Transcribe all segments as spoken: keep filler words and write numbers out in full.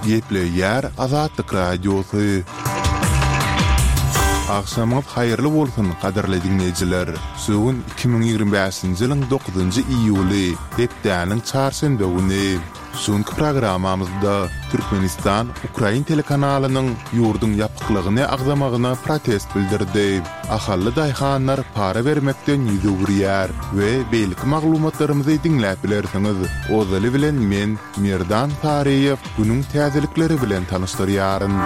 Yeple yer Azatlyk radiosu. Akşamınız hayırlı bolsun kaderli dinleyiciler. Sögün iki bin ýygrimi beşinji ýylyň dokuzynjy iýuly, hepdäniň çarşembe güni. Şonky programamyzda Türkmenistan Ukrain telekanalynyň ýurdun ýapyklygyny agzamagyna protest bildirdi. Ahally daýhanlar para bermekden ýüze gürýär we beýlik maglumatlarymyzy dinläp bilersiňiz. Ozaly bilen men Merdan Tariýew günüň täzelikleri bilen tanışdyrýaryn.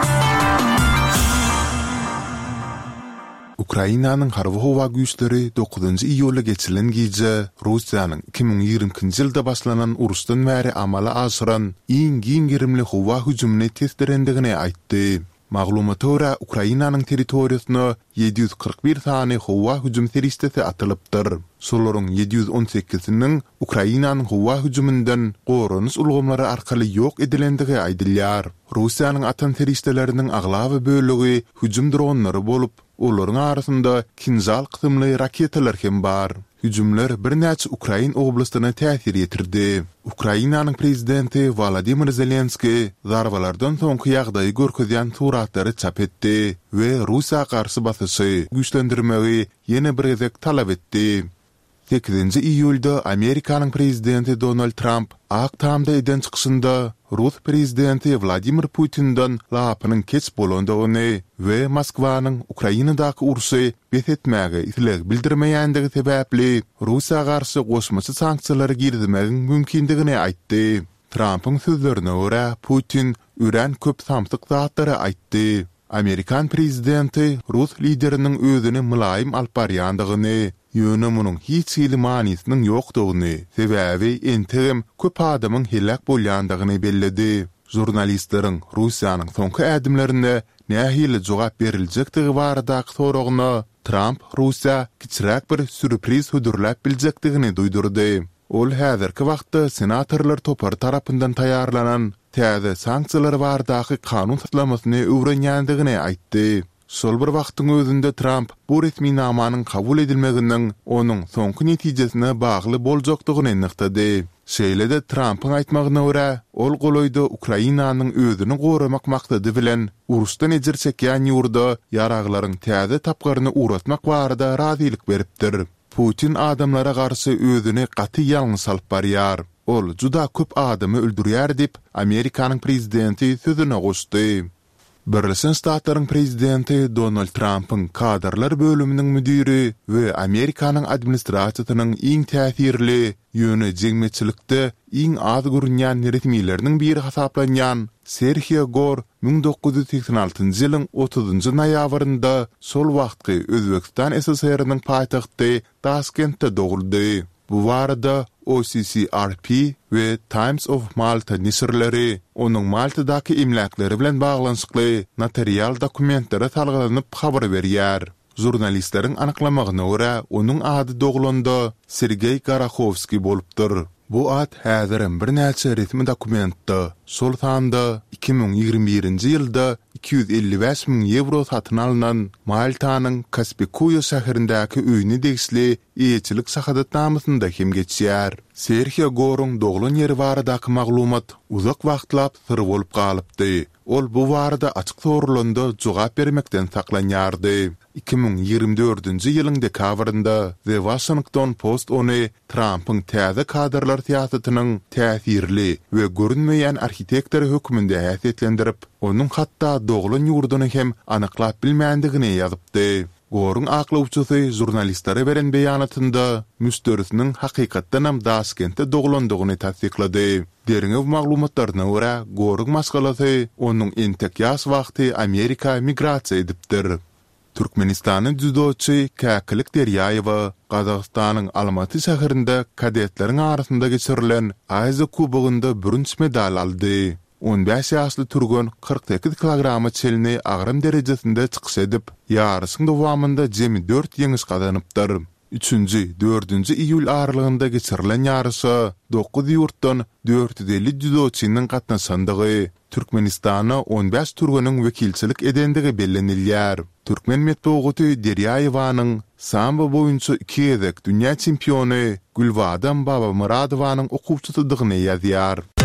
Ukrainanyň harby howa güýçleri dokuzynjy iýulda geçilen gije Russiýanyň iki bin ýygrimiňji ýylda başlanan uruşdan bäri amala aşyran iň giň girimli howa hüjümine tesdirendigini aýtdy. Maglumata görä Ukrainanyň territoriýasyna yedi ýüz kırk bir sany howa hüjüm teristesi atylypdyr. Şolaryň yedi ýüz on sekiziniň Ukrainanyň howa hüjümünden gorunys ulgamlary arkaly ýok edilendigi aýdylýar. Russiýanyň atan teristeleriniň aglaby bölegi hüjüm dronlary bolup, olaryň arasynda kinjal kysymly raketalar hem bar. Hüjümler bir näçe Ukrain oblastyna täsir ýetirdi. Ukrainanyň prezidenti Volodymyr Zelenski zarbalardan soňky ýagdaýy görkezýän suratlary çap etdi we Russiýa garşy basyşy güýçlendirmegi ýene bir gezek talap etdi. sekizinji iýulda Amerikanyň prezidenti Donald Trump ak tamda eden çykyşynda Rus prezidenti Vladimir Putindan lapynyň keç bolandygyny we Moskwanyň Ukrainadaky urusy bethetmäge ýetileg bildirmeýändigi sebäpli Russiýa garşy goşmaçy sanksiýalary girdirmegi mümkindigini aýtdy. Trumpyň sözlerine görä Putin üren köp samsyk zatlary aýtdy. Amerikan prezidenti Rus lideriniň özüni mylaýym alyp barýandygyny, ýöne munyň hiç ýyly manysynyň ýokdugyny, sebäbi entegem köp adamyň helak bolýandygyny bellidi. Jurnalistleriň Russiýanyň soňky ädimlerine nähili jogap beriljekdigi baradaky soragyna Trump Russiýa kiçiräk bir sürpriz hödürläp biljekdigini duýdurdy. Ol häzirki wagtda senatorlar topar tarapyndan taýýarlanan täze sanksiýalar baradaky kanun taslamasyny öwrenýändigini aýtdy. Şol bir wagtyň özünde Trump bu resmi namanyň kabul edilmeginden onuň soňky netijesine bagly boljakdygyny ňyktady. Şeýle-de Trumpyň aýtmagyna görä, ol goloýda Ukrainanyň özüni goramak maksady bilen urusdan ejir çekýän ýurda ýaraglaryň täze tapgaryny uratmak barada razylyk beripdir. Putin adamlara garşy özüni gaty ýalňyz salyp barýar. Ol juda köp adamy öldürýär dip Amerikanyň prezidenti sözüne goşdy. Birleşen Ştatlaryň prezidenti Donald Trump'ın kadrlar bölümünün müdiri we Amerikanyň administrasiýasynyň iň täsirli ýöne jeňmeçilikde iň az görünýän resmileriniň biri hasaplanýan Serhiy Gor bin dokuz ýüz seksen altynjy ýylyň otuzynjy noýabrynda şol wagtky Özbekistan S S R-nyň paýtagty Taşkentde doguldy. Bu barada O C C R P ve Times of Malta nisirleri onuň Maltadaky imlakları bilen baglanşykly notarial dokumentlere talgylanyp habar berýär. Jurnalistleriň anyklamagyna görä, onuň ady doglanda Sergey Garachovski bolupdyr. Bu ad häzirin bir näçe resmi dokumentda şol sanda iki bin ýygrimi birinji ýylda iki ýüz elli beş min euro satyn alynan Maltanyň Kaspikuyo şäherindäki öýüne degisli eýetçilik şahadatnamysynda hem geçýär. Serhiy Gorun doglan ýeri baradaky maglumat uzak wagtlap syr bolup galypdy. Ol bu barada açyk sorulanda jogap bermekden saklanýardy. iki bin ýygrimi dördünji ýylyň dekabrynda The Washington Post ony Trump'ın täze kadrlar siýasatynyň täsirli we görünmeýän arxitektori hökmünde häsiýetlendirip, onuň hatda doglan ýurduny hem anyklap bilmändigini ýazypdy. Gorun aklawçysy jurnalistlere beren beýanatynda müsterisiniň hakykatdan hem Taşkentde doglandygyny tasdiklady. Deriňew maglumatlaryna görä, Gorun maskalasy onuň entek ýaş wagty Amerika migrasiýa edipdir. Türkmenistanyň judoçy Käkilik Derýaýewa Gazagystanyň Almaty şäherinde kadetleriň arasynda geçirilen Aýza kubogunda birinji medal aldy. on beş ýaşly turgan kırk sekiz kilogramy çelini agram derejesinde çykyş edip, ýarysyň dowamında jemi dört ýeňiş gazanypdyr. üçünji dördünji iýul aralygynda geçirilen ýarysy dokuz ýurtdan dört yüz elli judoçynyň gatnaşandygy Türkmenistana on beş turganyň wekilçilik edendigi bellenilýär. Türkmen metbugaty Derýaýewanyň sambo boýunça iki gezek dünýä çempiony Gülbadam Babamyradowanyň okuwçysydygyny ýazýar.